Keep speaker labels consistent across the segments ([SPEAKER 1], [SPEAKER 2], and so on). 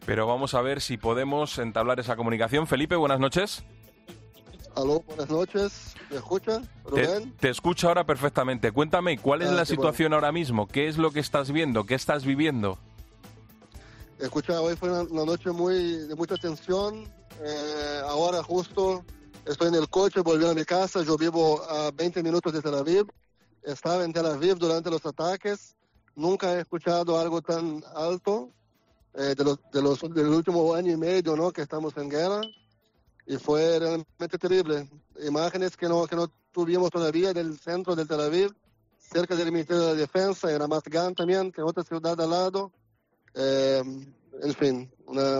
[SPEAKER 1] Pero vamos a ver si podemos entablar esa comunicación. Felipe, buenas noches.
[SPEAKER 2] Aló, buenas noches. ¿Me escucha, Rubén?
[SPEAKER 1] Te escucho ahora perfectamente. Cuéntame, ¿cuál es la situación ahora mismo? ¿Qué es lo que estás viendo? ¿Qué estás viviendo?
[SPEAKER 2] Escucha, hoy fue una noche de mucha tensión. Ahora justo estoy en el coche volviendo a mi casa. Yo vivo a 20 minutos de Tel Aviv. Estaba en Tel Aviv durante los ataques. Nunca he escuchado algo tan alto del último año y medio, ¿no? Que estamos en guerra. Y fue realmente terrible. Imágenes que no tuvimos todavía del centro de Tel Aviv, cerca del Ministerio de la Defensa, en Ramat Gan también, que es otra ciudad al lado. En fin,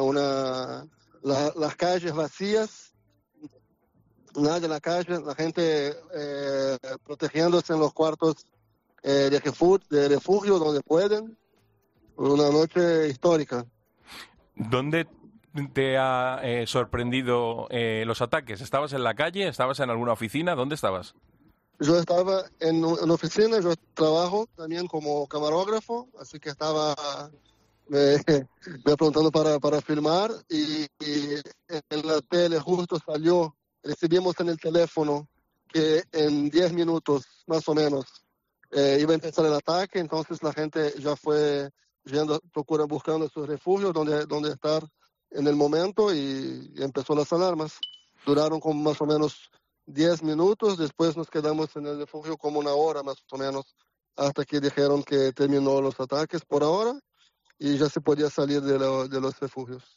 [SPEAKER 2] las calles vacías, nadie en la calle, la gente protegiéndose en los cuartos de refugio donde pueden. Una noche histórica.
[SPEAKER 1] ¿Dónde te ha sorprendido los ataques? ¿Estabas en la calle? ¿Estabas en alguna oficina? ¿Dónde estabas?
[SPEAKER 2] Yo estaba en una oficina, yo trabajo también como camarógrafo, así que estaba me preguntando para filmar y en la tele justo recibimos en el teléfono que en 10 minutos más o menos iba a empezar el ataque, entonces la gente ya fue buscando sus refugios donde estar en el momento y empezó las alarmas. Duraron como más o menos 10 minutos, después nos quedamos en el refugio como una hora más o menos, hasta que dijeron que terminó los ataques por ahora y ya se podía salir de los refugios.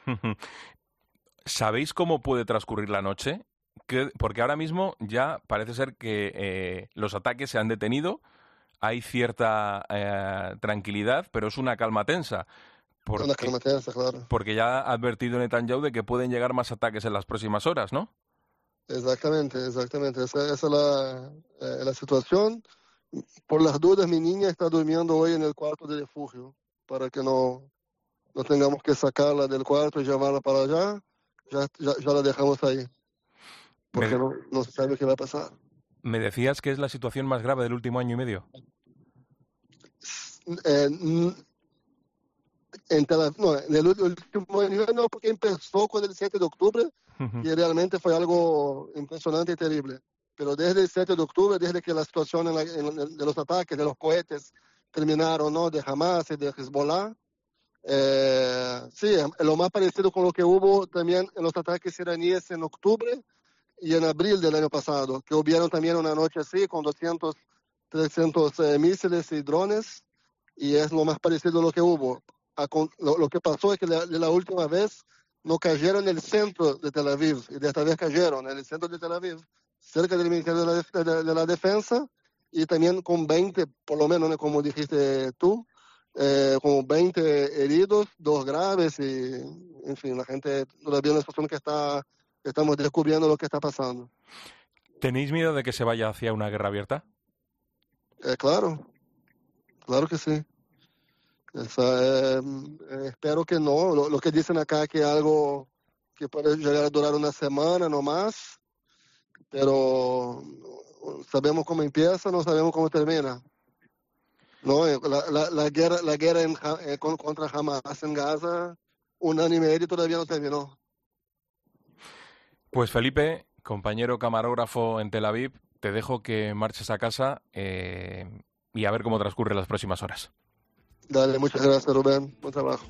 [SPEAKER 1] ¿Sabéis cómo puede transcurrir la noche? Porque ahora mismo ya parece ser que los ataques se han detenido, hay cierta tranquilidad, pero es una calma tensa.
[SPEAKER 2] Una calma tensa, claro.
[SPEAKER 1] Porque ya ha advertido Netanyahu de que pueden llegar más ataques en las próximas horas, ¿no?
[SPEAKER 2] Exactamente. Esa es la situación. Por las dudas, mi niña está durmiendo hoy en el cuarto de refugio, para que no tengamos que sacarla del cuarto y llevarla para allá. Ya la dejamos ahí, porque no se sabe qué va a pasar.
[SPEAKER 1] ¿Me decías que es la situación más grave del último año y medio?
[SPEAKER 2] En el último año no, porque empezó con el 7 de octubre y realmente fue algo impresionante y terrible. Pero desde el 7 de octubre, desde que la situación de los ataques, de los cohetes terminaron, ¿no? De Hamas y de Hezbollah, sí, lo más parecido con lo que hubo también en los ataques iraníes en octubre y en abril del año pasado, que hubieron también una noche así con 200, 300 misiles y drones, y es lo más parecido a lo que hubo. Lo que pasó es que la última vez no cayeron en el centro de Tel Aviv, y de esta vez cayeron en el centro de Tel Aviv, cerca del Ministerio de la Defensa, y también con 20, por lo menos, como dijiste tú, como 20 heridos, 2 graves, y en fin, la gente todavía no es cuestión que estamos descubriendo lo que está pasando.
[SPEAKER 1] ¿Tenéis miedo de que se vaya hacia una guerra abierta?
[SPEAKER 2] Claro que sí. Espero que no. Lo que dicen acá es que algo que puede llegar a durar una semana, no más, pero sabemos cómo empieza, no sabemos cómo termina. No, la guerra contra Hamas en Gaza, 1 año y medio todavía no terminó.
[SPEAKER 1] Pues Felipe, compañero camarógrafo en Tel Aviv, te dejo que marches a casa y a ver cómo transcurren las próximas horas.
[SPEAKER 2] Dale, muchas gracias, Rubén. Buen trabajo.